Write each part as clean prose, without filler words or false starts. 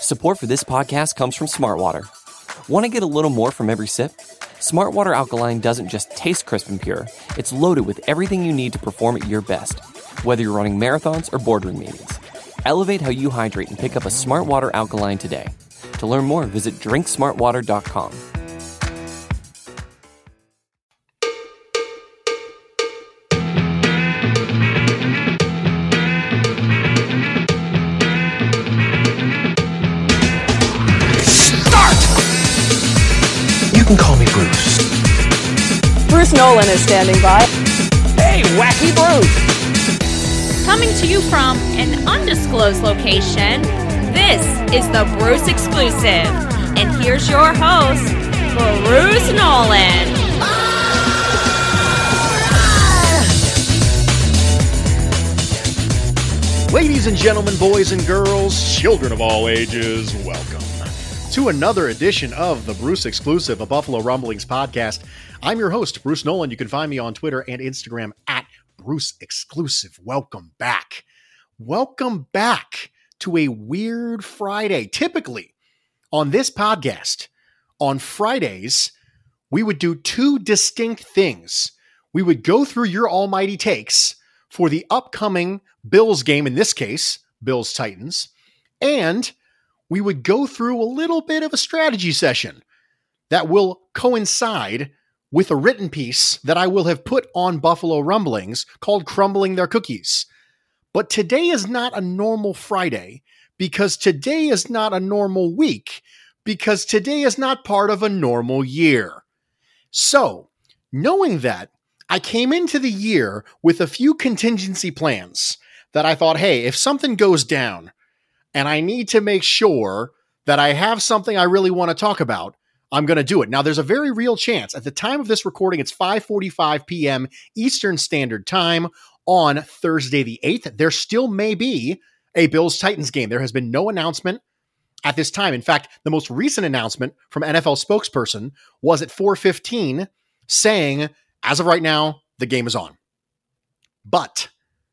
Support for this podcast comes from Smartwater. Want to get a little more from every sip? Smartwater Alkaline doesn't just taste crisp and pure, it's loaded with everything you need to perform at your best, whether you're running marathons or boardroom meetings. Elevate how you hydrate and pick up a Smartwater Alkaline today. To learn more, visit drinksmartwater.com. You can call me Bruce. Bruce Nolan is standing by. Hey, Wacky Bruce! Coming to you from an undisclosed location, this is the Bruce Exclusive. And here's your host, Bruce Nolan. Ladies and gentlemen, boys and girls, children of all ages, welcome to another edition of the Bruce Exclusive, a Buffalo Rumblings podcast. I'm your host, Bruce Nolan. You can find me on Twitter and Instagram at Bruce Exclusive. Welcome back. Welcome back to a weird Friday. Typically, on this podcast, on Fridays, we would do two distinct things. We would go through your almighty takes for the upcoming Bills game, in this case, Bills-Titans, and we would go through a little bit of a strategy session that will coincide with a written piece that I will have put on Buffalo Rumblings called Crumbling Their Cookies. But today is not a normal Friday, because today is not a normal week, because today is not part of a normal year. So, knowing that, I came into the year with a few contingency plans that I thought, hey, if something goes down and I need to make sure that I have something I really want to talk about, I'm going to do it. Now, there's a very real chance. At the time of this recording, it's 5:45 p.m. Eastern Standard Time on Thursday the 8th. There still may be a Bills-Titans game. There has been no announcement at this time. In fact, the most recent announcement from NFL spokesperson was at 4:15 saying, as of right now, the game is on. But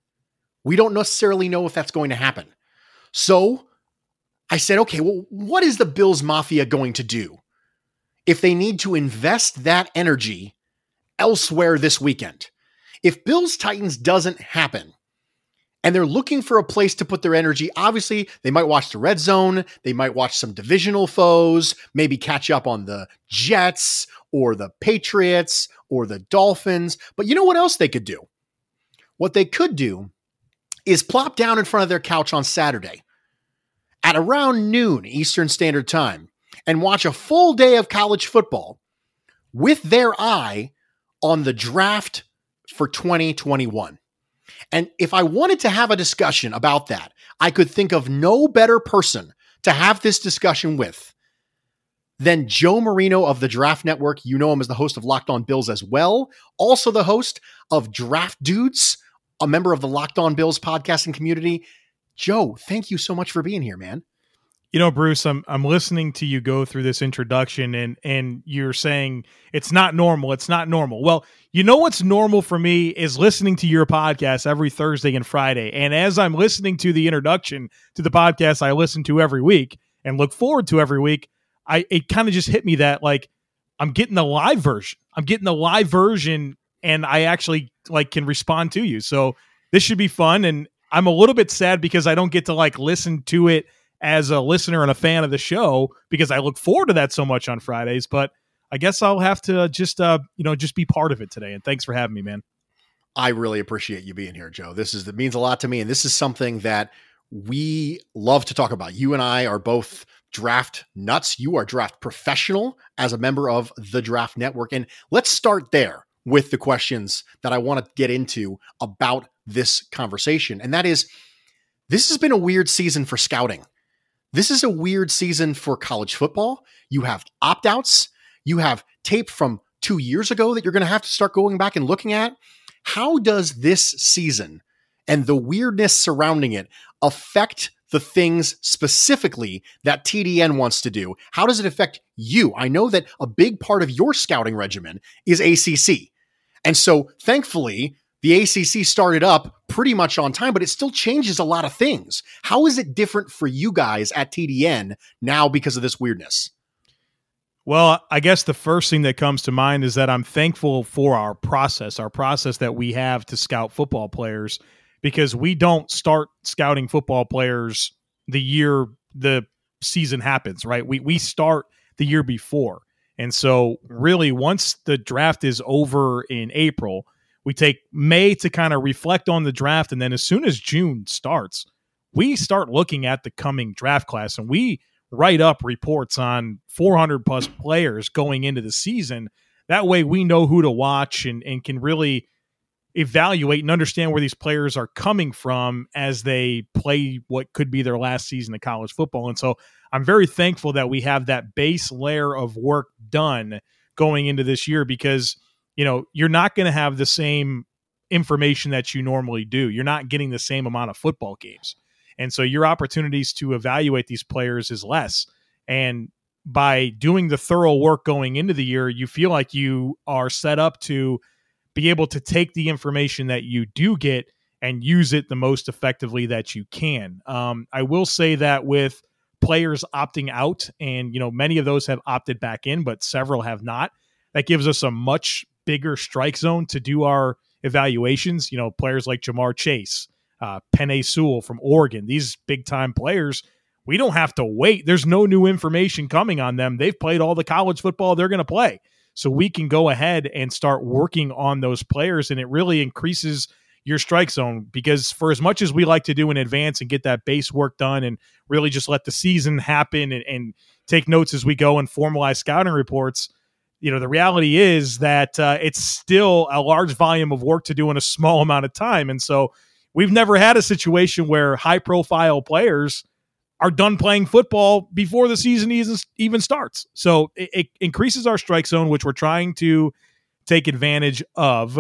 we don't necessarily know if that's going to happen. So I said, okay, well, what is the Bills Mafia going to do if they need to invest that energy elsewhere this weekend? If Bills-Titans doesn't happen and they're looking for a place to put their energy, obviously they might watch the red zone, they might watch some divisional foes, maybe catch up on the Jets or the Patriots or the Dolphins. But you know what else they could do? What they could do is plop down in front of their couch on Saturday at around noon Eastern Standard Time and watch a full day of college football with their eye on the draft for 2021. And if I wanted to have a discussion about that, I could think of no better person to have this discussion with than Joe Marino of the Draft Network. You know him as the host of Locked On Bills as well. Also the host of Draft Dudes, a member of the Locked On Bills podcasting community. Joe, thank you so much for being here, man. You know, Bruce, I'm listening to you go through this introduction and you're saying it's not normal. It's not normal. Well, you know what's normal for me is listening to your podcast every Thursday and Friday. And as I'm listening to the introduction to the podcast I listen to every week and look forward to every week, it kind of just hit me that like I'm getting the live version. And I actually can respond to you. So this should be fun. And I'm a little bit sad because I don't get to listen to it as a listener and a fan of the show because I look forward to that so much on Fridays, but I guess I'll have to just be part of it today. And thanks for having me, man. I really appreciate you being here, Joe. That means a lot to me. And this is something that we love to talk about. You and I are both draft nuts. You are draft professional as a member of the Draft Network. And let's start there with the questions that I want to get into about this conversation. And that is, this has been a weird season for scouting. This is a weird season for college football. You have opt-outs. You have tape from 2 years ago that you're going to have to start going back and looking at. How does this season and the weirdness surrounding it affect the things specifically that TDN wants to do? How does it affect you? I know that a big part of your scouting regimen is ACC. And so thankfully, the ACC started up pretty much on time, but it still changes a lot of things. How is it different for you guys at TDN now because of this weirdness? Well, I guess the first thing that comes to mind is that I'm thankful for our process that we have to scout football players, because we don't start scouting football players the year the season happens, right? We start the year before. And so really once the draft is over in April, we take May to kind of reflect on the draft. And then as soon as June starts, we start looking at the coming draft class, and we write up reports on 400 plus players going into the season. That way we know who to watch and can really evaluate and understand where these players are coming from as they play what could be their last season of college football. And so I'm very thankful that we have that base layer of work done going into this year, because, you're not going to have the same information that you normally do. You're not getting the same amount of football games. And so your opportunities to evaluate these players is less. And by doing the thorough work going into the year, you feel like you are set up to be able to take the information that you do get and use it the most effectively that you can. I will say that with players opting out, and, many of those have opted back in, but several have not, that gives us a much bigger strike zone to do our evaluations. Players like Jamar Chase, Penei Sewell from Oregon, these big time players, we don't have to wait. There's no new information coming on them. They've played all the college football they're going to play. So we can go ahead and start working on those players, and it really increases your strike zone, because for as much as we like to do in advance and get that base work done and really just let the season happen and take notes as we go and formalize scouting reports, the reality is that it's still a large volume of work to do in a small amount of time. And so we've never had a situation where high-profile players are done playing football before the season even starts. So it increases our strike zone, which we're trying to take advantage of.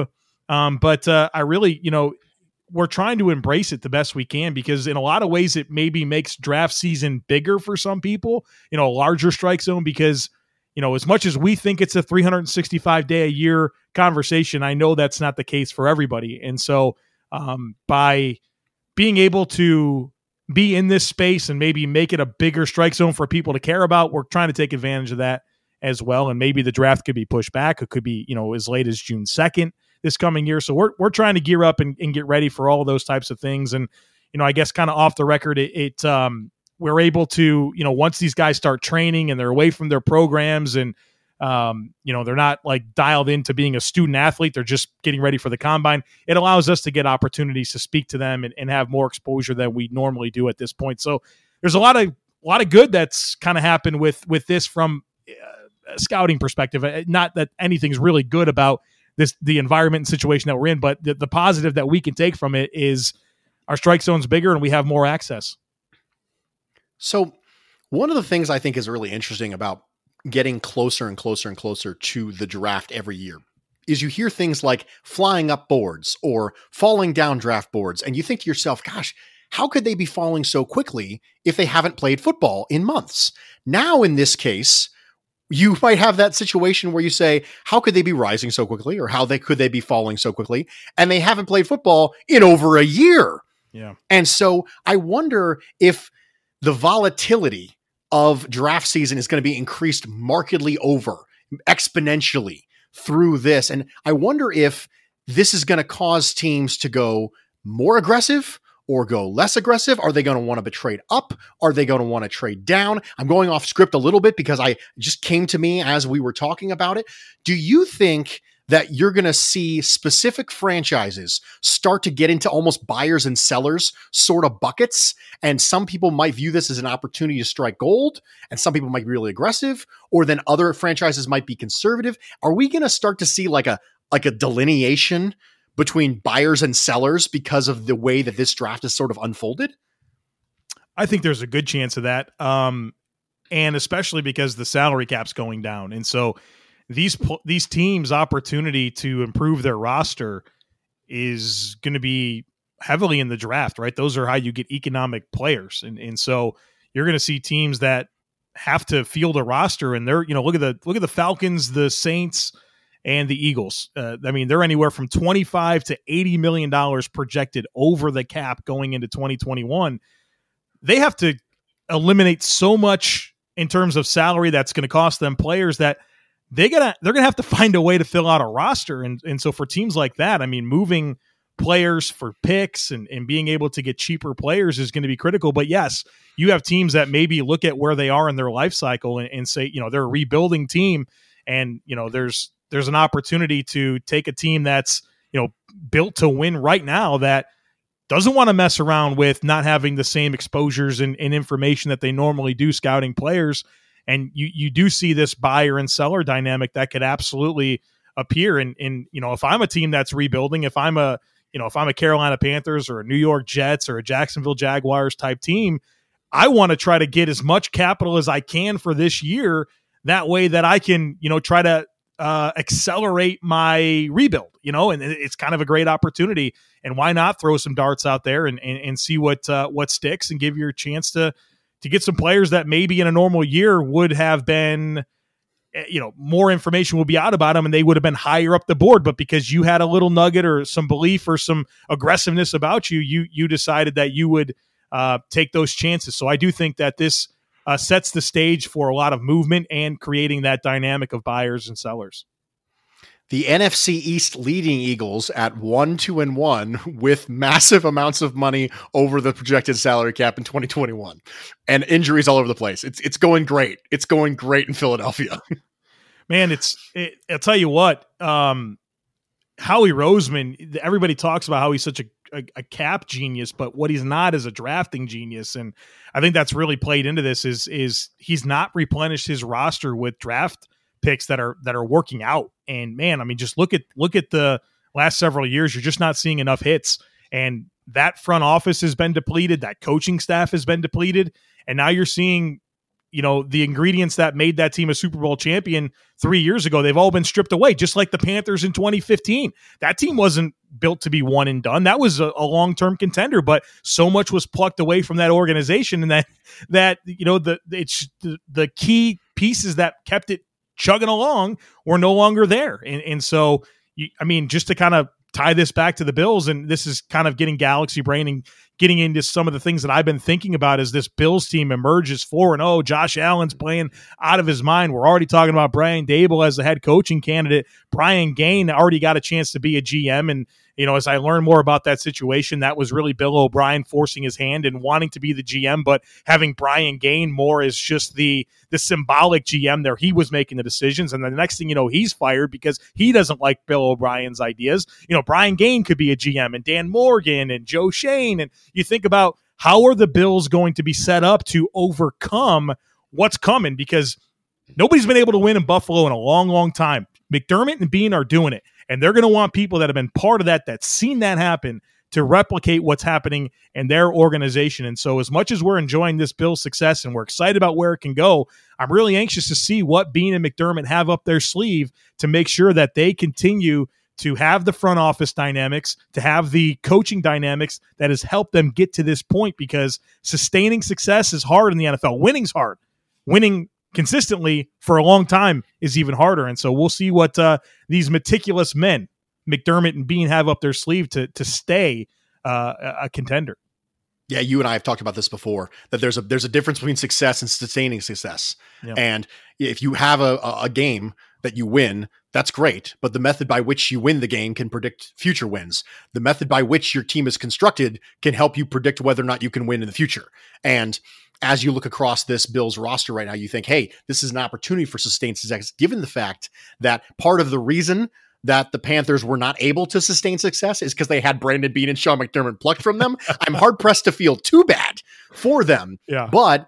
But I really, we're trying to embrace it the best we can, because in a lot of ways it maybe makes draft season bigger for some people, a larger strike zone, because as much as we think it's a 365-day-a-year conversation, I know that's not the case for everybody. And so by being able to be in this space and maybe make it a bigger strike zone for people to care about, we're trying to take advantage of that as well. And maybe the draft could be pushed back. It could be, as late as June 2nd this coming year. So we're trying to gear up and get ready for all of those types of things. And, I guess kind of off the record, we're able to, once these guys start training and they're away from their programs and, they're not like dialed into being a student athlete, they're just getting ready for the combine. It allows us to get opportunities to speak to them and have more exposure than we normally do at this point. So there's a lot of good that's kind of happened with this from a scouting perspective. Not that anything's really good about the environment and situation that we're in, but the positive that we can take from it is our strike zone's bigger and we have more access. So one of the things I think is really interesting about getting closer and closer and closer to the draft every year is you hear things like flying up boards or falling down draft boards. And you think to yourself, gosh, how could they be falling so quickly if they haven't played football in months? Now, in this case, you might have that situation where you say, how could they be rising so quickly, or could they be falling so quickly? And they haven't played football in over a year. Yeah. And so I wonder if the volatility of draft season is going to be increased markedly exponentially through this. And I wonder if this is going to cause teams to go more aggressive or go less aggressive. Are they going to want to trade up? Are they going to want to trade down? I'm going off script a little bit because I just came to me as we were talking about it. Do you think that you're going to see specific franchises start to get into almost buyers and sellers sort of buckets? And some people might view this as an opportunity to strike gold, and some people might be really aggressive, or then other franchises might be conservative. Are we going to start to see like a delineation between buyers and sellers because of the way that this draft is sort of unfolded? I think there's a good chance of that. And especially because the salary cap's going down. And so these teams' opportunity to improve their roster is going to be heavily in the draft, right? Those are how you get economic players. And so you're going to see teams that have to field a roster, and they're, look at the Falcons, the Saints, and the Eagles. I mean, they're anywhere from $25 to $80 million projected over the cap going into 2021. They have to eliminate so much in terms of salary that's going to cost them players that they're gonna have to find a way to fill out a roster. And so for teams like that, I mean, moving players for picks and being able to get cheaper players is going to be critical. But yes, you have teams that maybe look at where they are in their life cycle and say, they're a rebuilding team, and there's an opportunity to take a team that's built to win right now that doesn't want to mess around with not having the same exposures and information that they normally do scouting players. And you do see this buyer and seller dynamic that could absolutely appear. And if I'm a team that's rebuilding, if I'm a Carolina Panthers or a New York Jets or a Jacksonville Jaguars type team, I want to try to get as much capital as I can for this year. That way that I can, try to accelerate my rebuild, and it's kind of a great opportunity. And why not throw some darts out there and see what sticks, and give you a chance to get some players that maybe in a normal year would have been, more information will be out about them and they would have been higher up the board. But because you had a little nugget or some belief or some aggressiveness about you decided that you would take those chances. So I do think that this sets the stage for a lot of movement and creating that dynamic of buyers and sellers. The NFC East leading Eagles at 1-2-1 with massive amounts of money over the projected salary cap in 2021 and injuries all over the place. It's going great. It's going great in Philadelphia. Man, I'll tell you what, Howie Roseman, everybody talks about how he's such a cap genius, but what he's not is a drafting genius. And I think that's really played into this is he's not replenished his roster with draft picks that are working out. And man, I mean, just look at the last several years. You're just not seeing enough hits, and that front office has been depleted. That coaching staff has been depleted. And now you're seeing, the ingredients that made that team a Super Bowl champion 3 years ago, they've all been stripped away, just like the Panthers in 2015. That team wasn't built to be one and done. That was a long-term contender, but so much was plucked away from that organization, and that the key pieces that kept it chugging along were no longer there. And so, just to kind of tie this back to the Bills, and this is kind of getting galaxy brain and getting into some of the things that I've been thinking about as this Bills team emerges 4-0. Josh Allen's playing out of his mind. We're already talking about Brian Daboll as the head coaching candidate. Brian Gain already got a chance to be a GM. And, as I learned more about that situation, that was really Bill O'Brien forcing his hand and wanting to be the GM, but having Brian Gain more as just the symbolic GM there. He was making the decisions. And the next thing you know, he's fired because he doesn't like Bill O'Brien's ideas. Brian Gain could be a GM, and Dan Morgan and Joe Shane. And you think about, how are the Bills going to be set up to overcome what's coming? Because nobody's been able to win in Buffalo in a long, long time. McDermott and Beane are doing it. And they're going to want people that have been part of that's seen that happen, to replicate what's happening in their organization. And so as much as we're enjoying this Bills success and we're excited about where it can go, I'm really anxious to see what Beane and McDermott have up their sleeve to make sure that they continue to have the front office dynamics, to have the coaching dynamics that has helped them get to this point, because sustaining success is hard in the NFL. Winning's hard. Winning consistently for a long time is even harder. And so we'll see what these meticulous men, McDermott and Beane, have up their sleeve to stay a contender. Yeah, you and I have talked about this before, that there's a difference between success and sustaining success. Yeah. And if you have a game that you win, that's great. But the method by which you win the game can predict future wins. The method by which your team is constructed can help you predict whether or not you can win in the future. And as you look across this Bills roster right now, you think, hey, this is an opportunity for sustained success, given the fact that part of the reason that the Panthers were not able to sustain success is because they had Brandon Beane and Sean McDermott plucked from them. I'm hard pressed to feel too bad for them. Yeah. But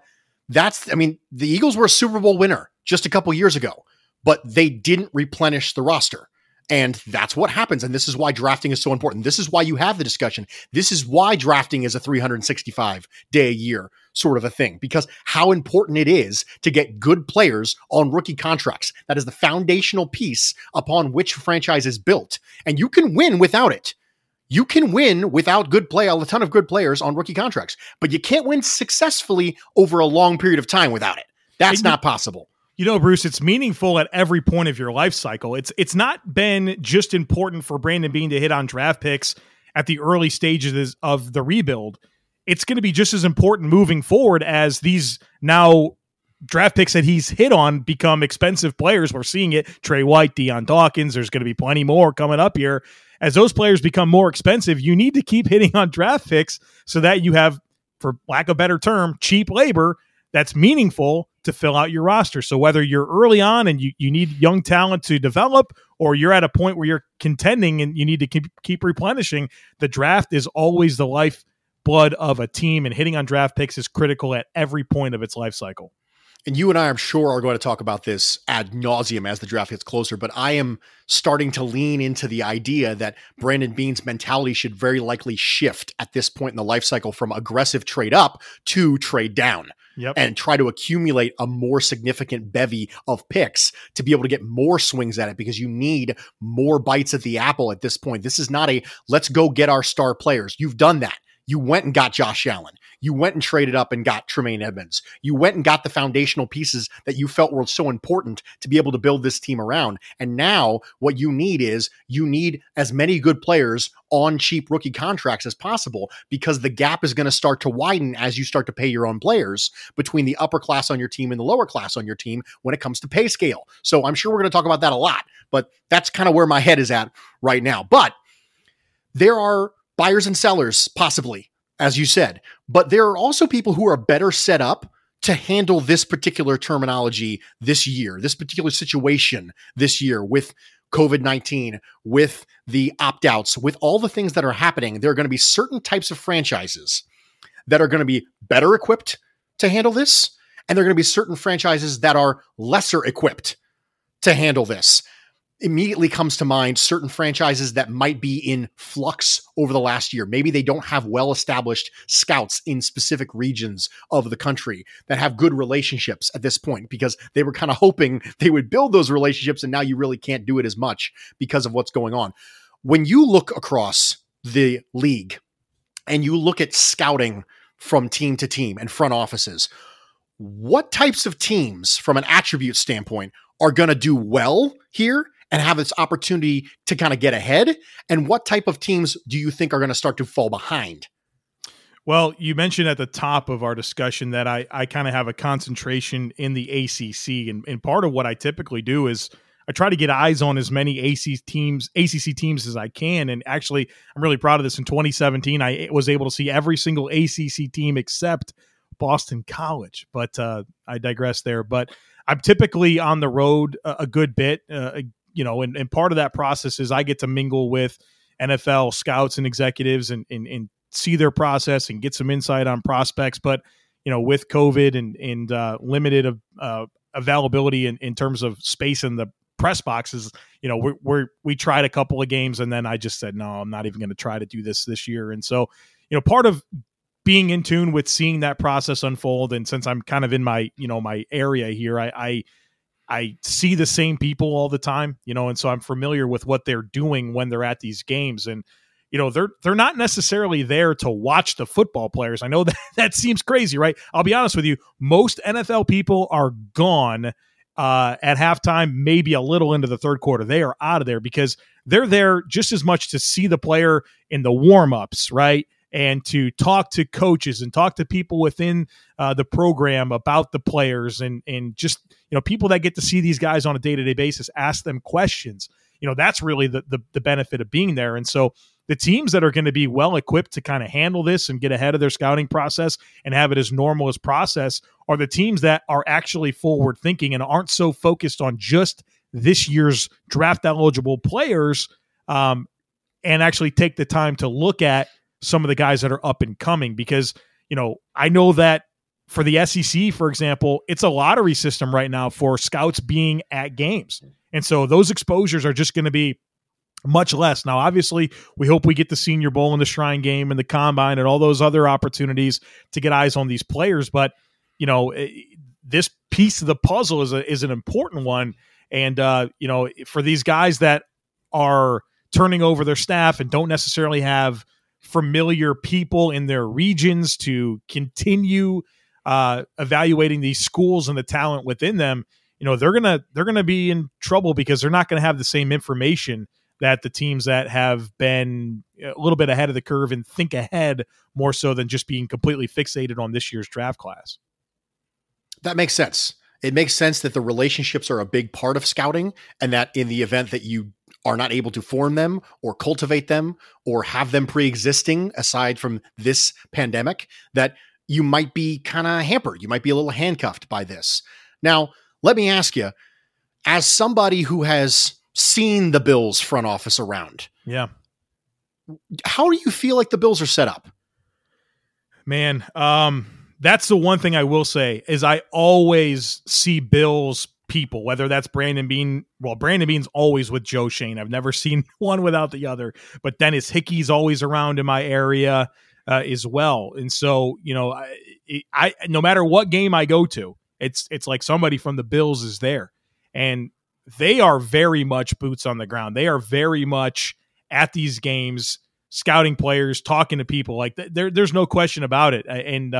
the Eagles were a Super Bowl winner just a couple years ago, but they didn't replenish the roster. And that's what happens. And this is why drafting is so important. This is why you have the discussion. This is why drafting is a 365-day a year sort of a thing, because how important it is to get good players on rookie contracts. That is the foundational piece upon which a franchise is built. And you can win without it. You can win without a ton of good players on rookie contracts, but you can't win successfully over a long period of time without it. That's not possible. You know, Bruce, it's meaningful at every point of your life cycle. It's not been just important for Brandon Beane to hit on draft picks at the early stages of the rebuild. It's going to be just as important moving forward as these now draft picks that he's hit on become expensive players. We're seeing it. Trey White, Deion Dawkins, there's going to be plenty more coming up here. As those players become more expensive, you need to keep hitting on draft picks so that you have, for lack of a better term, cheap labor that's meaningful to fill out your roster. So whether you're early on and you need young talent to develop, or you're at a point where you're contending and you need to keep replenishing, the draft is always the lifeblood of a team, and hitting on draft picks is critical at every point of its life cycle. And you and I, I'm sure, are going to talk about this ad nauseum as the draft gets closer, but I am starting to lean into the idea that Brandon Beane's mentality should very likely shift at this point in the life cycle from aggressive trade up to trade down. Yep. And try to accumulate a more significant bevy of picks to be able to get more swings at it, because you need more bites at the apple at this point. This is not a let's go get our star players. You've done that. You went and got Josh Allen. You went and traded up and got Tremaine Edmonds. You went and got the foundational pieces that you felt were so important to be able to build this team around. And now what you need is as many good players on cheap rookie contracts as possible, because the gap is going to start to widen as you start to pay your own players between the upper class on your team and the lower class on your team when it comes to pay scale. So I'm sure we're going to talk about that a lot, but that's kind of where my head is at right now. But there are buyers and sellers, possibly, as you said, but there are also people who are better set up to handle this particular terminology this year, this particular situation this year with COVID-19, with the opt-outs, with all the things that are happening. There are going to be certain types of franchises that are going to be better equipped to handle this, and there are going to be certain franchises that are lesser equipped to handle this. Immediately comes to mind certain franchises that might be in flux over the last year. Maybe they don't have well-established scouts in specific regions of the country that have good relationships at this point, because they were kind of hoping they would build those relationships, and now you really can't do it as much because of what's going on. When you look across the league and you look at scouting from team to team and front offices, what types of teams from an attribute standpoint are going to do well here and have this opportunity to kind of get ahead? And what type of teams do you think are going to start to fall behind? Well, you mentioned at the top of our discussion that I kind of have a concentration in the ACC. And part of what I typically do is I try to get eyes on as many ACC teams as I can. And actually, I'm really proud of this. In 2017, I was able to see every single ACC team except Boston College. But I digress there. But I'm typically on the road a good bit, and part of that process is I get to mingle with NFL scouts and executives and see their process and get some insight on prospects. But, with COVID and limited availability in terms of space in the press boxes, we tried a couple of games, and then I just said, no, I'm not even going to try to do this year. And so, part of being in tune with seeing that process unfold, and since I'm kind of in my, my area here, I see the same people all the time, and so I'm familiar with what they're doing when they're at these games. And, they're not necessarily there to watch the football players. I know that seems crazy, right? I'll be honest with you. Most NFL people are gone at halftime, maybe a little into the third quarter. They are out of there because they're there just as much to see the player in the warm-ups, right? And to talk to coaches and talk to people within the program about the players and just, people that get to see these guys on a day-to-day basis, ask them questions. That's really the benefit of being there. And so the teams that are going to be well equipped to kind of handle this and get ahead of their scouting process and have it as normal as process are the teams that are actually forward thinking and aren't so focused on just this year's draft eligible players, and actually take the time to look at some of the guys that are up and coming. Because, I know that for the SEC, for example, it's a lottery system right now for scouts being at games. And so those exposures are just going to be much less. Now, obviously, we hope we get the Senior Bowl and the Shrine Game and the Combine and all those other opportunities to get eyes on these players. But, this piece of the puzzle is an important one. And, for these guys that are turning over their staff and don't necessarily have familiar people in their regions to continue evaluating these schools and the talent within them, they're gonna be in trouble because they're not going to have the same information that the teams that have been a little bit ahead of the curve and think ahead more so than just being completely fixated on this year's draft class. That makes sense. It makes sense that the relationships are a big part of scouting, and that in the event that you are not able to form them or cultivate them or have them pre-existing aside from this pandemic, that you might be kind of hampered. You might be a little handcuffed by this. Now, let me ask you, as somebody who has seen the Bills front office around, how do you feel like the Bills are set up? Man, that's the one thing I will say is I always see Bills people, whether that's Brandon Beane. Well, Brandon Beane's always with Joe Schoen. I've never seen one without the other, but Dennis Hickey's always around in my area as well. And so, I no matter what game I go to, it's like somebody from the Bills is there, and they are very much boots on the ground. They are very much at these games, scouting players, talking to people. Like there's no question about it. And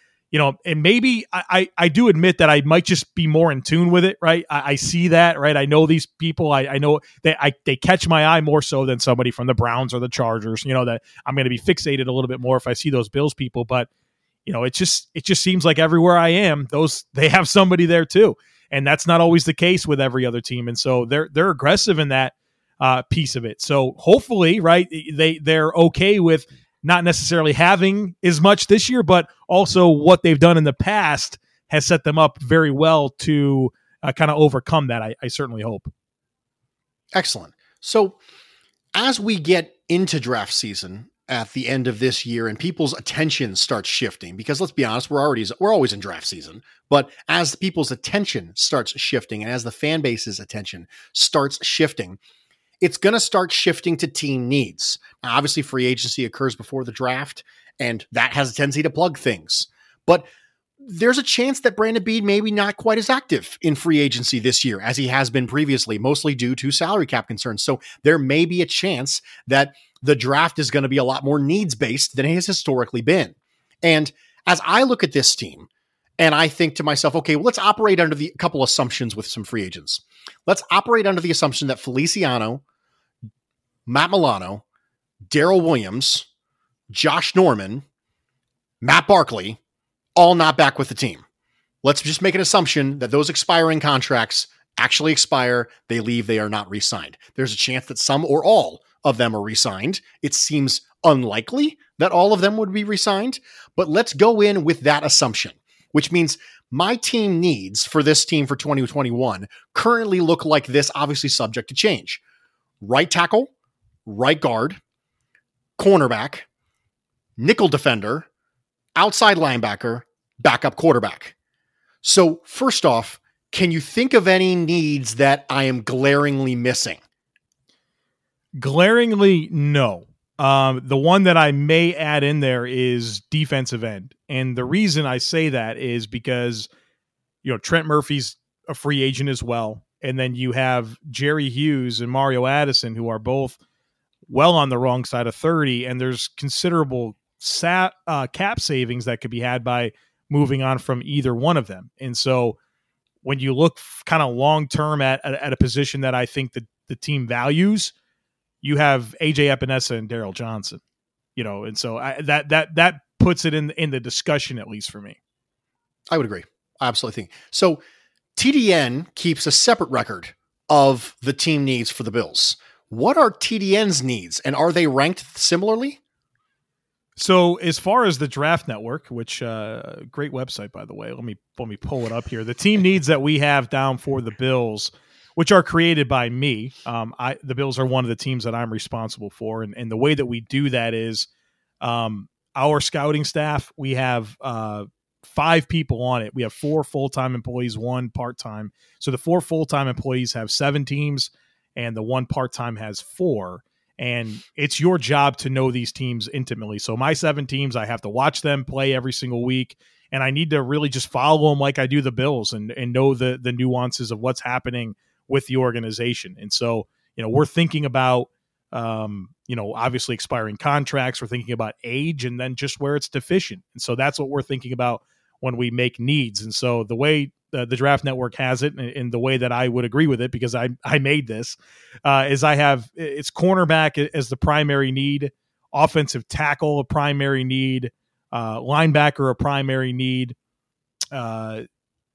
and maybe I do admit that I might just be more in tune with it, right? I see that, right? I know these people. I know that they catch my eye more so than somebody from the Browns or the Chargers. That I'm going to be fixated a little bit more if I see those Bills people. But it just seems like everywhere I am, they have somebody there too, and that's not always the case with every other team. And so they're aggressive in that piece of it. So hopefully, right, they're okay with not necessarily having as much this year, but also what they've done in the past has set them up very well to kind of overcome that. I certainly hope. Excellent. So as we get into draft season at the end of this year and people's attention starts shifting, because let's be honest, we're always in draft season, but as people's attention starts shifting and as the fan base's attention starts shifting, it's going to start shifting to team needs. Now, obviously, free agency occurs before the draft, and that has a tendency to plug things. But there's a chance that Brandon Beane maybe not quite as active in free agency this year as he has been previously, mostly due to salary cap concerns. So there may be a chance that the draft is going to be a lot more needs-based than it has historically been. And as I look at this team, and I think to myself, okay, well, let's operate under a couple assumptions with some free agents. Let's operate under the assumption that Feliciano, Matt Milano, Daryl Williams, Josh Norman, Matt Barkley, all not back with the team. Let's just make an assumption that those expiring contracts actually expire. They leave. They are not re-signed. There's a chance that some or all of them are re-signed. It seems unlikely that all of them would be re-signed, but let's go in with that assumption, which means my team needs for this team for 2021 currently look like this, obviously subject to change. Right tackle, right guard, cornerback, nickel defender, outside linebacker, backup quarterback. So first off, can you think of any needs that I am glaringly missing? Glaringly, no. The one that I may add in there is defensive end. And the reason I say that is because, Trent Murphy's a free agent as well. And then you have Jerry Hughes and Mario Addison, who are both well on the wrong side of 30. And there's considerable cap savings that could be had by moving on from either one of them. And so when you look kind of long-term at a position that I think that the team values, you have AJ Epinesa and Daryl Johnson, and so that puts it in the discussion, at least for me. I would agree. I absolutely think so. TDN keeps a separate record of the team needs for the Bills. What are TDN's needs, and are they ranked similarly? So as far as the Draft Network, which great website, by the way, let me pull it up here. The team needs that we have down for the Bills, which are created by me. The Bills are one of the teams that I'm responsible for. And the way that we do that is our scouting staff, we have 5 people on it. We have 4 full-time employees, 1 part-time. So the 4 full-time employees have 7 teams, and the 1 part-time has 4. And it's your job to know these teams intimately. So my 7 teams, I have to watch them play every single week. And I need to really just follow them like I do the Bills and know the nuances of what's happening with the organization. And so, we're thinking about, obviously expiring contracts. We're thinking about age and then just where it's deficient. And so that's what we're thinking about when we make needs. And so the way the Draft Network has it in the way that I would agree with it, because I made this, is I have it's cornerback as the primary need, offensive tackle a primary need, linebacker a primary need, I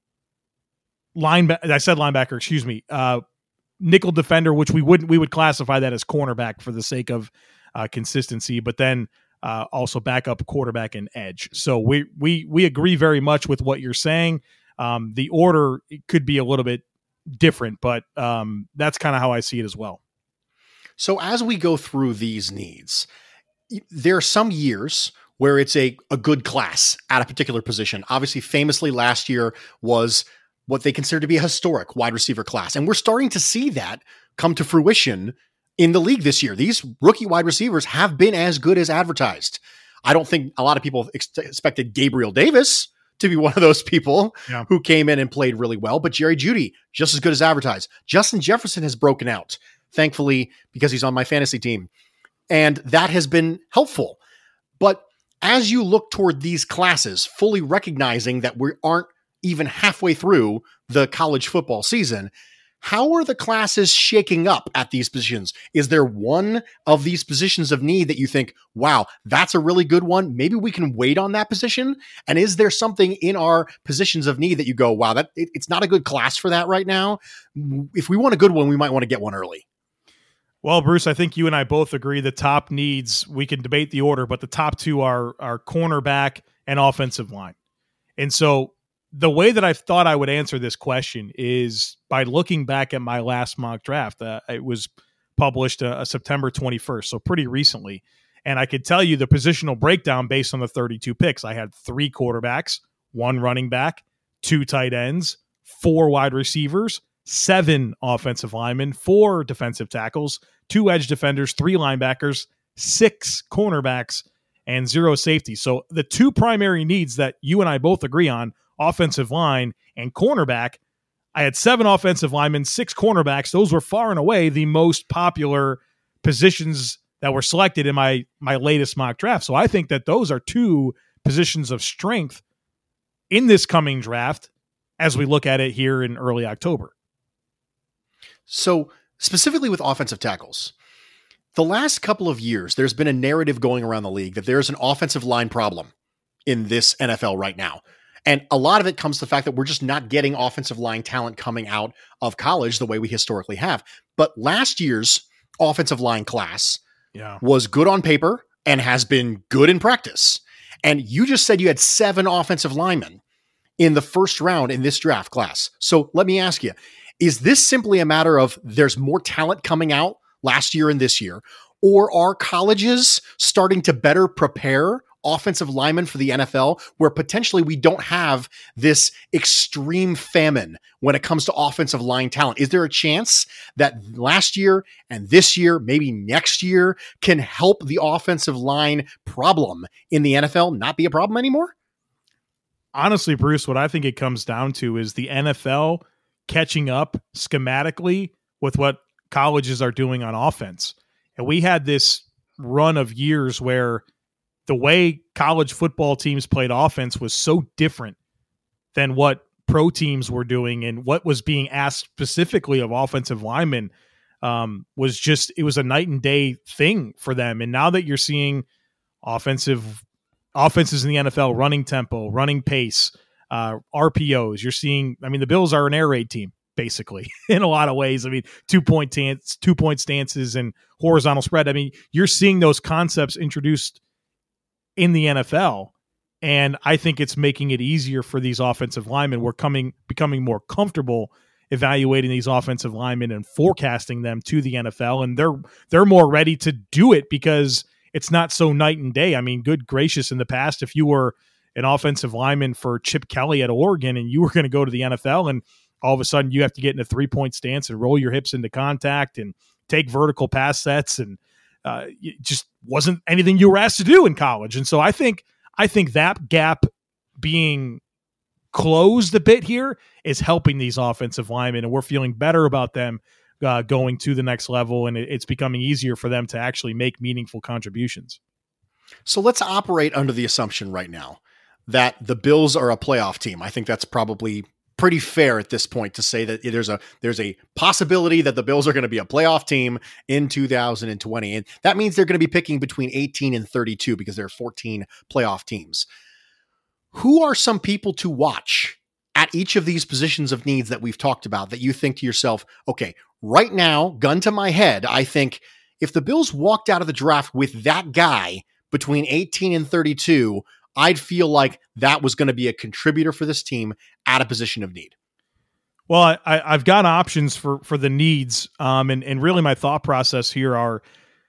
said linebacker, excuse me, nickel defender, which we would classify that as cornerback for the sake of consistency, but then also backup quarterback and edge. So we agree very much with what you're saying. The order could be a little bit different, but that's kind of how I see it as well. So as we go through these needs, there are some years where it's a good class at a particular position. Obviously, famously last year was what they consider to be a historic wide receiver class. And we're starting to see that come to fruition in the league this year. These rookie wide receivers have been as good as advertised. I don't think a lot of people expected Gabriel Davis to be one of those people who came in and played really well, but Jerry Jeudy, just as good as advertised. Justin Jefferson has broken out, thankfully, because he's on my fantasy team. And that has been helpful. But as you look toward these classes, fully recognizing that we aren't even halfway through the college football season, how are the classes shaking up at these positions? Is there one of these positions of need that you think, wow, that's a really good one? Maybe we can wait on that position. And is there something in our positions of need that you go, wow, it's not a good class for that right now? If we want a good one, we might want to get one early. Well, Bruce, I think you and I both agree the top needs, we can debate the order, but the top two are cornerback and offensive line. And so the way that I thought I would answer this question is by looking back at my last mock draft. It was published September 21st, so pretty recently. And I could tell you the positional breakdown based on the 32 picks. I had 3 quarterbacks, 1 running back, 2 tight ends, 4 wide receivers, 7 offensive linemen, 4 defensive tackles, 2 edge defenders, 3 linebackers, 6 cornerbacks, and 0 safeties. So the 2 primary needs that you and I both agree on, offensive line and cornerback, I had 7 offensive linemen, 6 cornerbacks. Those were far and away the most popular positions that were selected in my latest mock draft. So I think that those are 2 positions of strength in this coming draft as we look at it here in early October. So specifically with offensive tackles, the last couple of years, there's been a narrative going around the league that there's an offensive line problem in this NFL right now. And a lot of it comes to the fact that we're just not getting offensive line talent coming out of college the way we historically have. But last year's offensive line class was good on paper and has been good in practice. And you just said you had 7 offensive linemen in the first round in this draft class. So let me ask you, is this simply a matter of there's more talent coming out last year and this year, or are colleges starting to better prepare offensive linemen for the NFL, where potentially we don't have this extreme famine when it comes to offensive line talent? Is there a chance that last year and this year, maybe next year, can help the offensive line problem in the NFL not be a problem anymore? Honestly, Bruce, what I think it comes down to is the NFL catching up schematically with what colleges are doing on offense. And we had this run of years where the way college football teams played offense was so different than what pro teams were doing, and what was being asked specifically of offensive linemen was just, it was a night and day thing for them. And now that you're seeing offenses in the NFL running tempo, running pace, RPOs, you're seeing, I mean, the Bills are an air raid team, basically, in a lot of ways. I mean, 2-point stances and horizontal spread. I mean, you're seeing those concepts introduced in the NFL, and I think it's making it easier for these offensive linemen. We're becoming more comfortable evaluating these offensive linemen and forecasting them to the NFL, and they're more ready to do it because it's not so night and day. I mean, good gracious, in the past, if you were an offensive lineman for Chip Kelly at Oregon and you were going to go to the NFL, and all of a sudden you have to get in a 3-point stance and roll your hips into contact and take vertical pass sets, and it just wasn't anything you were asked to do in college. And so I think that gap being closed a bit here is helping these offensive linemen, and we're feeling better about them going to the next level, and it's becoming easier for them to actually make meaningful contributions. So let's operate under the assumption right now that the Bills are a playoff team. I think that's probably pretty fair at this point to say that there's a possibility that the Bills are going to be a playoff team in 2020. And that means they're going to be picking between 18 and 32 because there are 14 playoff teams. Who are some people to watch at each of these positions of needs that we've talked about that you think to yourself, okay, right now, gun to my head, I think if the Bills walked out of the draft with that guy between 18 and 32, I'd feel like that was going to be a contributor for this team at a position of need. Well, I've got options for the needs. And really my thought process here are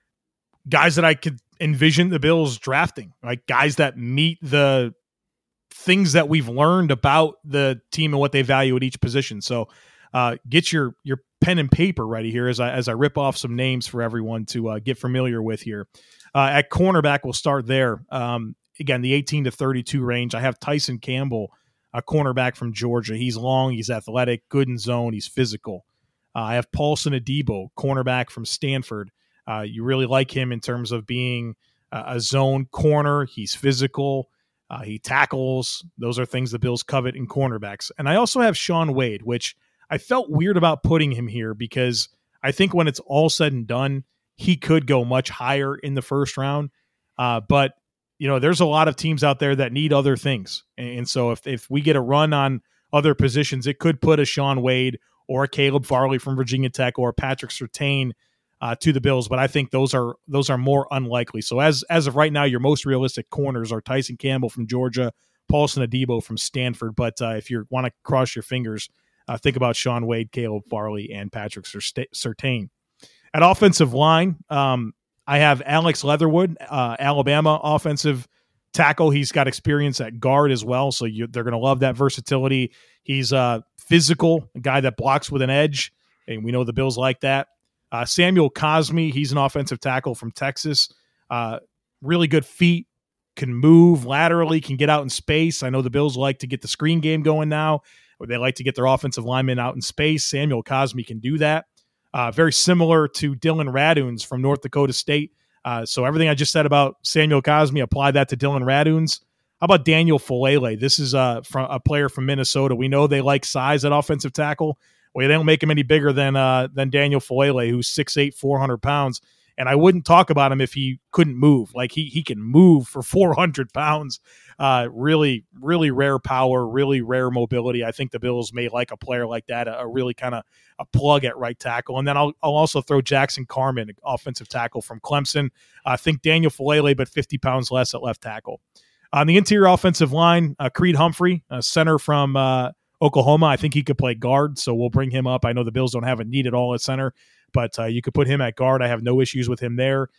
guys that I could envision the Bills drafting, like guys that meet the things that we've learned about the team and what they value at each position. So get your pen and paper ready here as I rip off some names for everyone to get familiar with here. At cornerback, we'll start there. Again, the 18 to 32 range. I have Tyson Campbell, a cornerback from Georgia. He's long, he's athletic, good in zone, he's physical. I have Paulson Adebo, cornerback from Stanford. You really like him in terms of being a zone corner. He's physical. He tackles. Those are things the Bills covet in cornerbacks. And I also have Shaun Wade, which I felt weird about putting him here because I think when it's all said and done, he could go much higher in the first round. But there's a lot of teams out there that need other things. And so if we get a run on other positions, it could put a Shaun Wade or a Caleb Farley from Virginia Tech or Patrick Surtain to the Bills. But I think those are more unlikely. So as of right now, your most realistic corners are Tyson Campbell from Georgia, Paulson Adebo from Stanford. But if you want to cross your fingers, think about Shaun Wade, Caleb Farley, and Patrick Surtain. At offensive line, I have Alex Leatherwood, Alabama offensive tackle. He's got experience at guard as well, so they're going to love that versatility. He's physical, a guy that blocks with an edge, and we know the Bills like that. Samuel Cosmi, he's an offensive tackle from Texas. Really good feet, can move laterally, can get out in space. I know the Bills like to get the screen game going now, or they like to get their offensive linemen out in space. Samuel Cosmi can do that. Very similar to Dylan Raduns from North Dakota State. So everything I just said about Samuel Cosmi, apply that to Dylan Raduns. How about Daniel Falele? This is from a player from Minnesota. We know they like size at offensive tackle. Well, they don't make him any bigger than Daniel Falele, who's 6'8", 400 pounds. And I wouldn't talk about him if he couldn't move. Like he can move for 400 pounds. Really, really rare power, really rare mobility. I think the Bills may like a player like that, a really kind of a plug at right tackle. And then I'll also throw Jackson Carman, offensive tackle from Clemson. I think Daniel Falele, but 50 pounds less at left tackle. On the interior offensive line, Creed Humphrey, a center from Oklahoma. I think he could play guard, so we'll bring him up. I know the Bills don't have a need at all at center, but you could put him at guard. I have no issues with him there.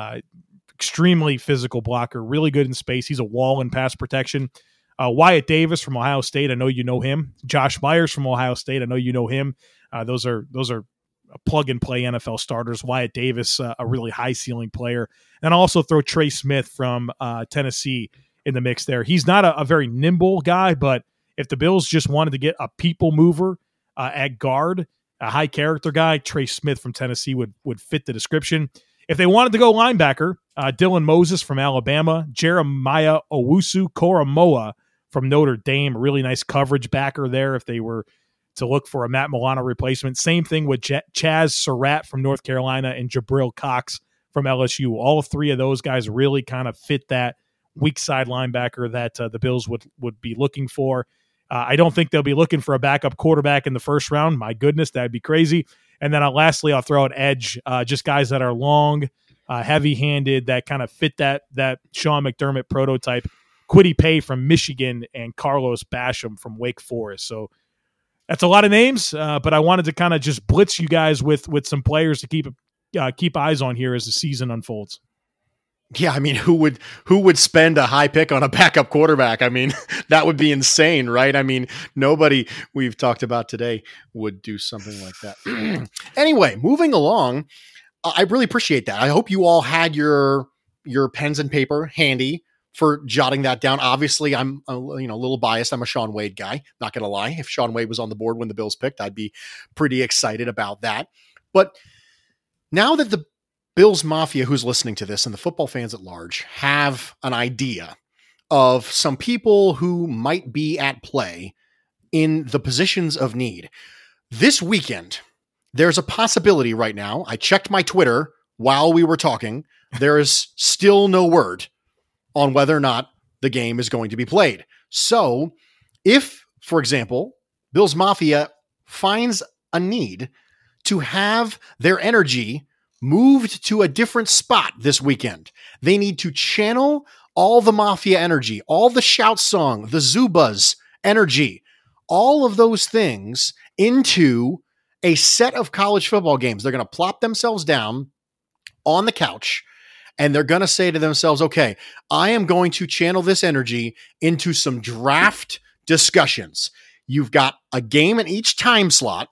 Extremely physical blocker, really good in space. He's a wall in pass protection. Wyatt Davis from Ohio State, I know you know him. Josh Myers from Ohio State, I know you know him. Those are plug-and-play NFL starters. Wyatt Davis, a really high-ceiling player. And I'll also throw Trey Smith from Tennessee in the mix there. He's not a very nimble guy, but if the Bills just wanted to get a people mover at guard, a high-character guy, Trey Smith from Tennessee would fit the description. If they wanted to go linebacker, Dylan Moses from Alabama, Jeremiah Owusu-Koramoah from Notre Dame, a really nice coverage backer there if they were to look for a Matt Milano replacement. Same thing with Chaz Surratt from North Carolina and Jabril Cox from LSU. All three of those guys really kind of fit that weak side linebacker that the Bills would be looking for. I don't think they'll be looking for a backup quarterback in the first round. My goodness, that'd be crazy. And then lastly, I'll throw out edge, just guys that are long, heavy-handed, that kind of fit that Sean McDermott prototype. Kwity Paye from Michigan and Carlos Basham from Wake Forest. So that's a lot of names, but I wanted to kind of just blitz you guys with some players to keep eyes on here as the season unfolds. Yeah, I mean, who would spend a high pick on a backup quarterback? I mean, that would be insane, right? I mean, nobody we've talked about today would do something like that. Anyway, moving along, I really appreciate that. I hope you all had your pens and paper handy for jotting that down. Obviously, I'm a little biased. I'm a Shaun Wade guy, not going to lie. If Shaun Wade was on the board when the Bills picked, I'd be pretty excited about that. But now that the Bills Mafia who's listening to this and the football fans at large have an idea of some people who might be at play in the positions of need. This weekend, there's a possibility right now. I checked my Twitter while we were talking. There is still no word on whether or not the game is going to be played. So if, for example, Bills Mafia finds a need to have their energy moved to a different spot this weekend, they need to channel all the Mafia energy, all the shout song, the Zubaz energy, all of those things into a set of college football games. They're going to plop themselves down on the couch and they're going to say to themselves, okay, I am going to channel this energy into some draft discussions. You've got a game in each time slot.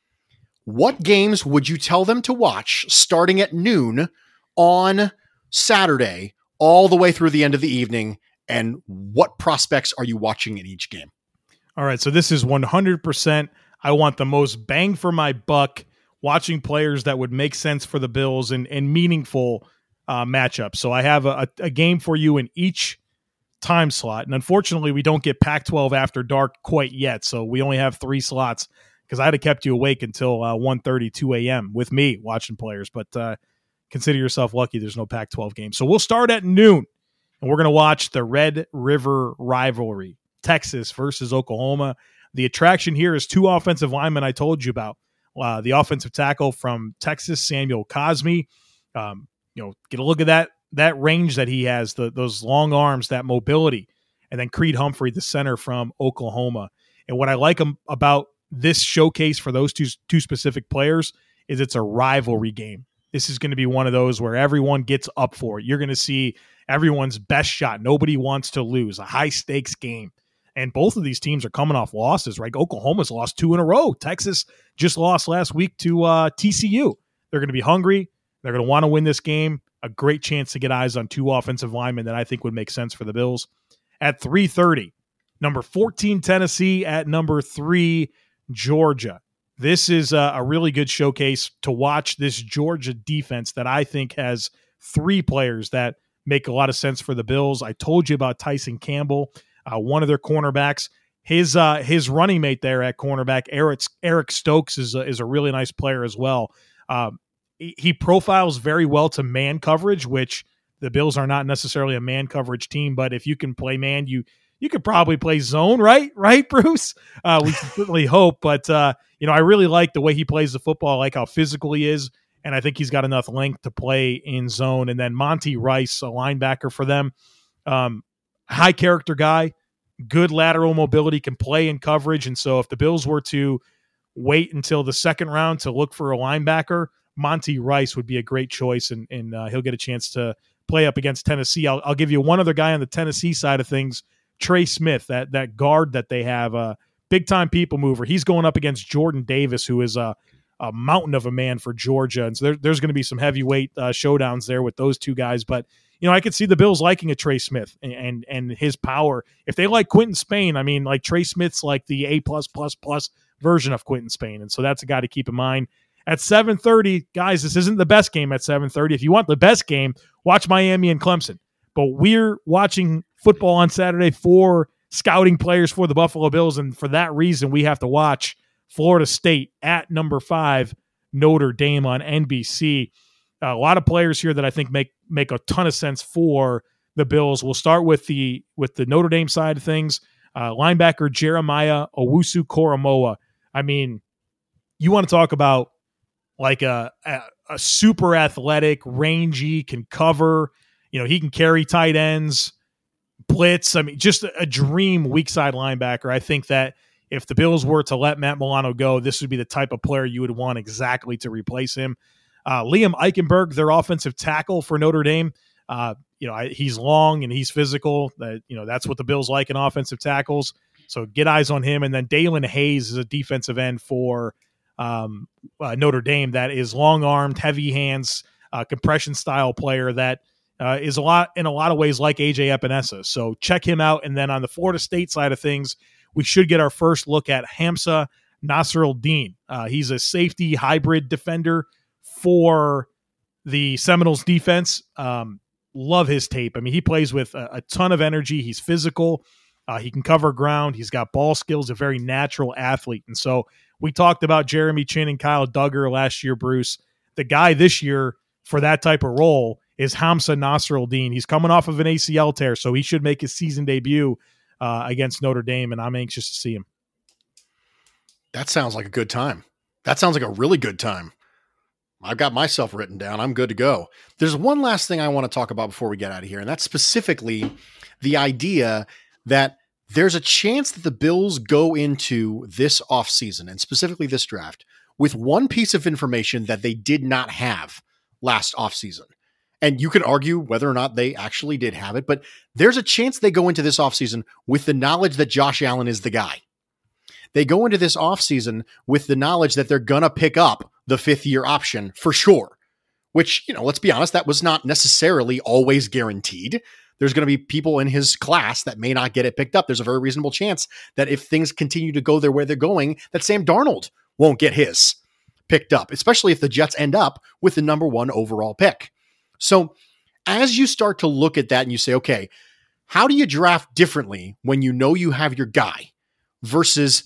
What games would you tell them to watch starting at noon on Saturday all the way through the end of the evening? And what prospects are you watching in each game? All right, so this is 100%. I want the most bang for my buck watching players that would make sense for the Bills and meaningful matchups. So I have a game for you in each time slot. And unfortunately, we don't get Pac-12 After Dark quite yet. So we only have 3 slots because I'd have kept you awake until 1:30, 2 a.m. with me watching players. But consider yourself lucky there's no Pac-12 game. So we'll start at noon, and we're going to watch the Red River rivalry, Texas versus Oklahoma. The attraction here is 2 offensive linemen I told you about. The offensive tackle from Texas, Samuel Cosme. Get a look at that range that he has, those long arms, that mobility. And then Creed Humphrey, the center from Oklahoma. And what I like about this showcase for those two specific players is it's a rivalry game. This is going to be one of those where everyone gets up for it. You're going to see everyone's best shot. Nobody wants to lose. A high-stakes game. And both of these teams are coming off losses, right? Oklahoma's lost 2 in a row. Texas just lost last week to TCU. They're going to be hungry. They're going to want to win this game. A great chance to get eyes on 2 offensive linemen that I think would make sense for the Bills. At 3:30, number 14, Tennessee at number 3, Georgia. This is a really good showcase to watch this Georgia defense that I think has 3 players that make a lot of sense for the Bills. I told you about Tyson Campbell, one of their cornerbacks. His running mate there at cornerback, Eric Stokes, is a really nice player as well. He profiles very well to man coverage, which the Bills are not necessarily a man coverage team, but if you can play man, you could probably play zone, right, Bruce? We certainly hope, but I really like the way he plays the football. I like how physical he is, and I think he's got enough length to play in zone. And then Monty Rice, a linebacker for them, high character guy, good lateral mobility, can play in coverage. And so if the Bills were to wait until the second round to look for a linebacker, Monty Rice would be a great choice, and he'll get a chance to play up against Tennessee. I'll give you one other guy on the Tennessee side of things, Trey Smith, that guard that they have, a big-time people mover. He's going up against Jordan Davis, who is a mountain of a man for Georgia. And so there's going to be some heavyweight showdowns there with those 2 guys. But, I could see the Bills liking a Trey Smith and his power. If they like Quentin Spain, Trey Smith's like the A++ version of Quentin Spain. And so that's a guy to keep in mind. At 7:30, guys, this isn't the best game at 7:30. If you want the best game, watch Miami and Clemson. But we're watching football on Saturday for scouting players for the Buffalo Bills, and for that reason, we have to watch Florida State at number 5, Notre Dame on NBC. A lot of players here that I think make a ton of sense for the Bills. We'll start with the Notre Dame side of things. Linebacker Jeremiah Owusu-Koramoah. You want to talk about like a super athletic, rangy, can cover. He can carry tight ends, blitz. Just a dream weak side linebacker. I think that if the Bills were to let Matt Milano go, this would be the type of player you would want exactly to replace him. Liam Eichenberg, their offensive tackle for Notre Dame. He's long and he's physical. That's what the Bills like in offensive tackles. So get eyes on him. And then Dalen Hayes is a defensive end for Notre Dame that is long-armed, heavy hands, compression-style player that is in a lot of ways like A.J. Epinesa. So check him out. And then on the Florida State side of things, we should get our first look at Hamza Nasir-Eldin. He's a safety hybrid defender for the Seminoles defense. Love his tape. He plays with a ton of energy. He's physical. He can cover ground. He's got ball skills, a very natural athlete. And so we talked about Jeremy Chin and Kyle Duggar last year, Bruce. The guy this year for that type of role is Hamza Nasruddin. He's coming off of an ACL tear, so he should make his season debut against Notre Dame, and I'm anxious to see him. That sounds like a good time. That sounds like a really good time. I've got myself written down. I'm good to go. There's one last thing I want to talk about before we get out of here, and that's specifically the idea that there's a chance that the Bills go into this offseason, and specifically this draft, with one piece of information that they did not have last offseason. And you can argue whether or not they actually did have it, but there's a chance they go into this offseason with the knowledge that Josh Allen is the guy. They go into this offseason with the knowledge that they're going to pick up the fifth-year option for sure, which, let's be honest, that was not necessarily always guaranteed. There's going to be people in his class that may not get it picked up. There's a very reasonable chance that if things continue to go their way they're going, that Sam Darnold won't get his picked up, especially if the Jets end up with the number 1 overall pick. So as you start to look at that and you say, okay, how do you draft differently when you know you have your guy versus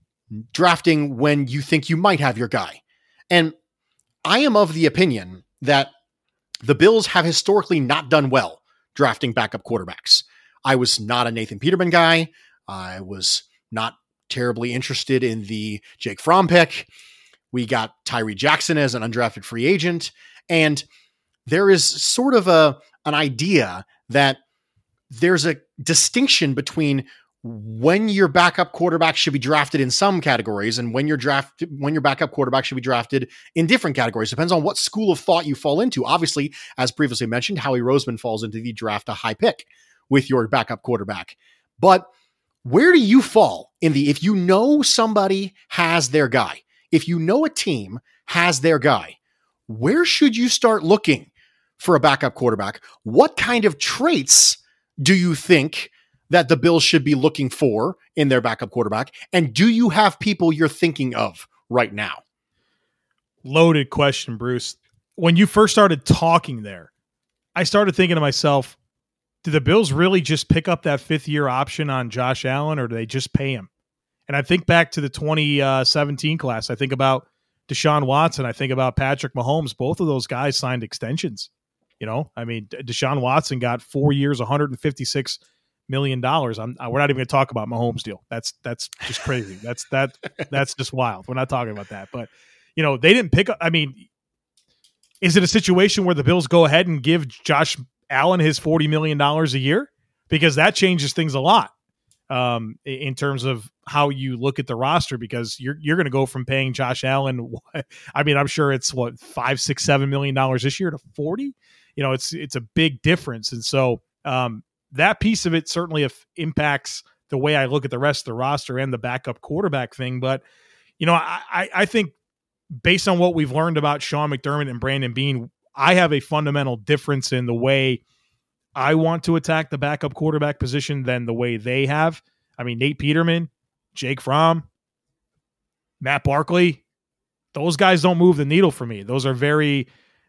drafting when you think you might have your guy? And I am of the opinion that the Bills have historically not done well drafting backup quarterbacks. I was not a Nathan Peterman guy. I was not terribly interested in the Jake Fromm pick. We got Tyree Jackson as an undrafted free agent. And there is sort of an idea that there's a distinction between when your backup quarterback should be drafted in some categories and when your backup quarterback should be drafted in different categories. Depends on what school of thought you fall into. Obviously, as previously mentioned, Howie Roseman falls into the draft a high pick with your backup quarterback. But where do you fall in the, if you know somebody has their guy, if you know a team has their guy, where should you start looking for a backup quarterback? What kind of traits do you think that the Bills should be looking for in their backup quarterback? And do you have people you're thinking of right now? Loaded question, Bruce. When you first started talking there, I started thinking to myself, do the Bills really just pick up that 5th-year option on Josh Allen, or do they just pay him? And I think back to the 2017 class. I think about Deshaun Watson. I think about Patrick Mahomes. Both of those guys signed extensions. Deshaun Watson got 4 years, $156 million. We're not even going to talk about Mahomes' deal. That's just crazy. That's just wild. We're not talking about that. But they didn't pick up. Is it a situation where the Bills go ahead and give Josh Allen his $40 million a year? Because that changes things a lot in terms of how you look at the roster, because you're going to go from paying Josh Allen. I'm sure it's $5, $6, $7 million this year to 40. It's a big difference. And so that piece of it certainly impacts the way I look at the rest of the roster and the backup quarterback thing. But, I think based on what we've learned about Sean McDermott and Brandon Beane, I have a fundamental difference in the way I want to attack the backup quarterback position than the way they have. Nate Peterman, Jake Fromm, Matt Barkley, those guys don't move the needle for me. Those are very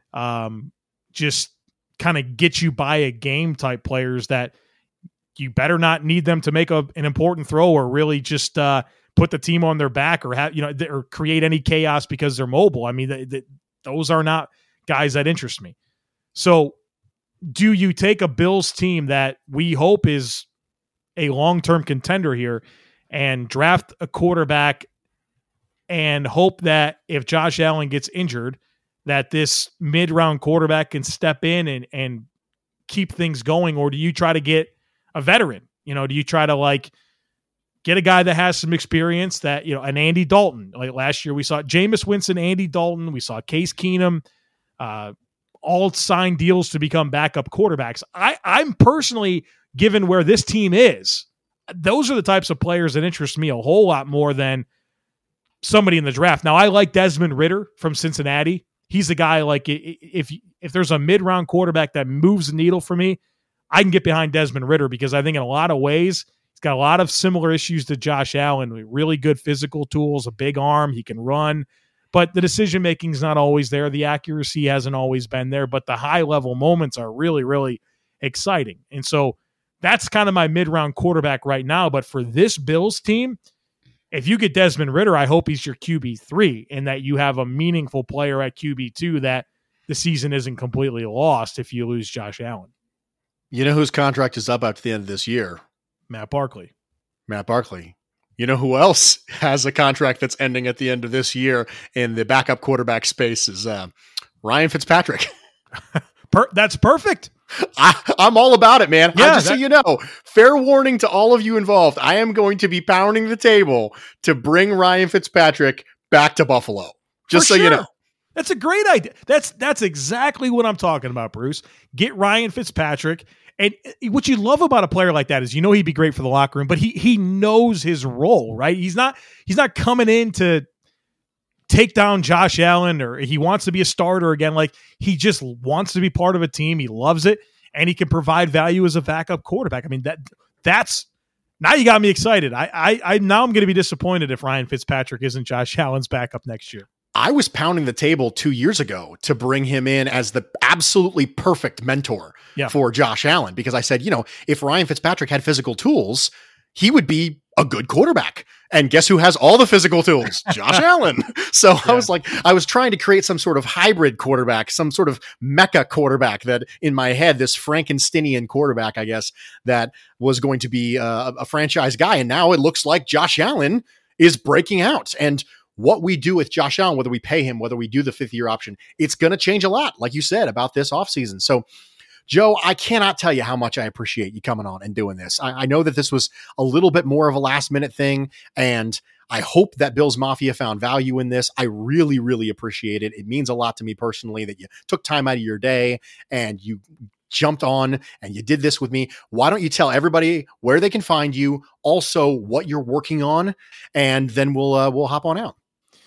just kind of get you by a game type players that you better not need them to make an important throw or really just put the team on their back or have, or create any chaos because they're mobile. Those are not guys that interest me. So do you take a Bills team that we hope is a long-term contender here and draft a quarterback and hope that if Josh Allen gets injured, that this mid-round quarterback can step in and keep things going? Or do you try to get a veteran? Do you try to get a guy that has some experience that, an Andy Dalton? Like last year we saw Jameis Winston, Andy Dalton. We saw Case Keenum, all signed deals to become backup quarterbacks. I'm personally, given where this team is, those are the types of players that interest me a whole lot more than somebody in the draft. Now, I like Desmond Ridder from Cincinnati. He's a guy if there's a mid-round quarterback that moves the needle for me, I can get behind Desmond Ridder because I think in a lot of ways he's got a lot of similar issues to Josh Allen. Really good physical tools, a big arm, he can run, but the decision-making is not always there. The accuracy hasn't always been there, but the high-level moments are really, really exciting. And so that's kind of my mid-round quarterback right now. But for this Bills team, if you get Desmond Ridder, I hope he's your QB3 and that you have a meaningful player at QB2 that the season isn't completely lost if you lose Josh Allen. You know whose contract is up after the end of this year? Matt Barkley. You know who else has a contract that's ending at the end of this year in the backup quarterback space is Ryan Fitzpatrick. That's perfect. I'm all about it, man. Yeah, so you know, fair warning to all of you involved. I am going to be pounding the table to bring Ryan Fitzpatrick back to Buffalo. Just so you know. That's a great idea. That's exactly what I'm talking about, Bruce. Get Ryan Fitzpatrick. And what you love about a player like that is, he'd be great for the locker room, but he knows his role, right? He's not coming in to take down Josh Allen or he wants to be a starter again. Like, he just wants to be part of a team. He loves it, and he can provide value as a backup quarterback. I mean, that's now you got me excited. I'm going to be disappointed if Ryan Fitzpatrick isn't Josh Allen's backup next year. I was pounding the table 2 years ago to bring him in as the absolutely perfect mentor for Josh Allen, because I said, if Ryan Fitzpatrick had physical tools, he would be a good quarterback. And guess who has all the physical tools? Josh Allen. So I was trying to create some sort of hybrid quarterback, some sort of mecha quarterback that in my head, this Frankensteinian quarterback, I guess, that was going to be a franchise guy. And now it looks like Josh Allen is breaking out. And what we do with Josh Allen, whether we pay him, whether we do the 5th-year option, it's going to change a lot, like you said, about this offseason. So, Joe, I cannot tell you how much I appreciate you coming on and doing this. I know that this was a little bit more of a last-minute thing, and I hope that Bills Mafia found value in this. I really, really appreciate it. It means a lot to me personally that you took time out of your day and you jumped on and you did this with me. Why don't you tell everybody where they can find you, also what you're working on, and then we'll hop on out.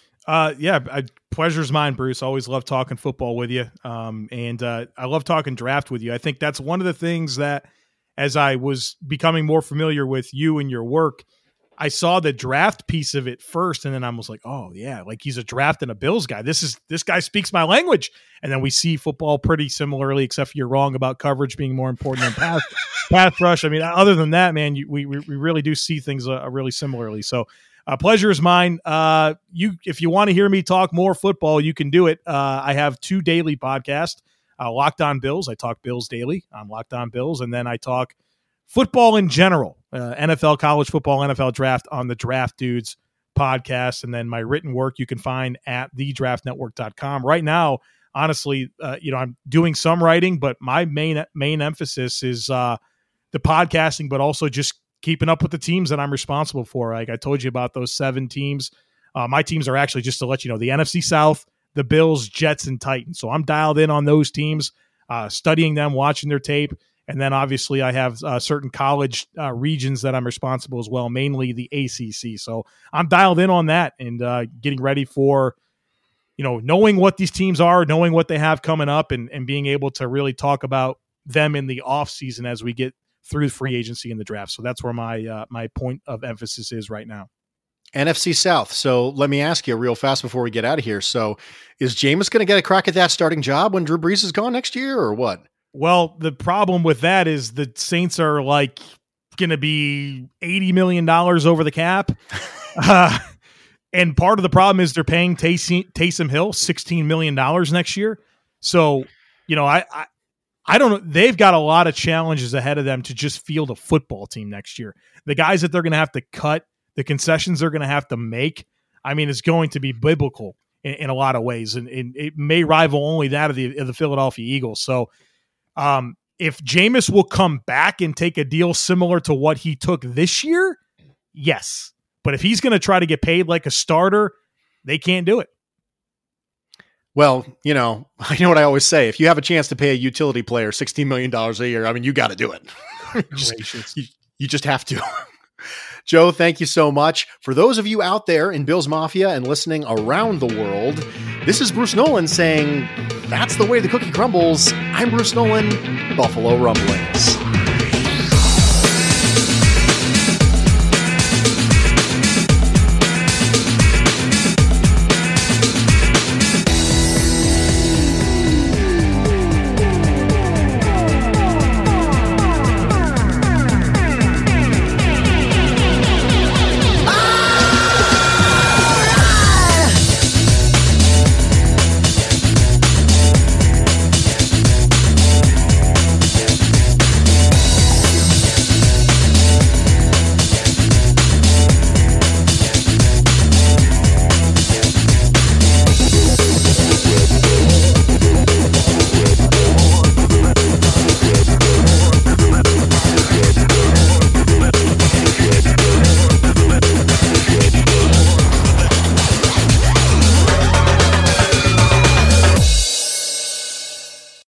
Pleasure's mine, Bruce. Always love talking football with you. And I love talking draft with you. I think that's one of the things that, as I was becoming more familiar with you and your work, I saw the draft piece of it first. And then I was like, oh yeah, like he's a draft and a Bills guy. This guy speaks my language. And then we see football pretty similarly, except for you're wrong about coverage being more important than pass rush. I mean, other than that, man, we really do see things really similarly. So, pleasure is mine. If you want to hear me talk more football, you can do it. I have 2 daily podcasts. Locked On Bills. I talk Bills daily on Locked On Bills, and then I talk football in general, NFL, college football, NFL draft on the Draft Dudes podcast. And then my written work you can find at thedraftnetwork.com. Right now, honestly, I'm doing some writing, but my main emphasis is the podcasting, but also just keeping up with the teams that I'm responsible for. Like I told you about those 7 teams. My teams are actually, just to let you know, the NFC South, the Bills, Jets, and Titans. So I'm dialed in on those teams, studying them, watching their tape. And then obviously I have certain college regions that I'm responsible as well, mainly the ACC. So I'm dialed in on that and getting ready for, knowing what these teams are, knowing what they have coming up, and being able to really talk about them in the off season as we get through free agency in the draft. So that's where my point of emphasis is right now. NFC South. So let me ask you real fast before we get out of here. So is Jameis going to get a crack at that starting job when Drew Brees is gone next year, or what? Well, the problem with that is the Saints are like going to be $80 million over the cap. And part of the problem is they're paying Taysom Hill $16 million next year. So, I don't know. They've got a lot of challenges ahead of them to just field a football team next year. The guys that they're going to have to cut, the concessions they're going to have to make, I mean, it's going to be biblical in a lot of ways. And it may rival only that of the Philadelphia Eagles. So if Jameis will come back and take a deal similar to what he took this year, yes. But if he's going to try to get paid like a starter, they can't do it. Well, I know what I always say. If you have a chance to pay a utility player $16 million a year, I mean, you got to do it. You just have to. Joe, thank you so much. For those of you out there in Bills Mafia and listening around the world, this is Bruce Nolan saying, that's the way the cookie crumbles. I'm Bruce Nolan, Buffalo Rumblings.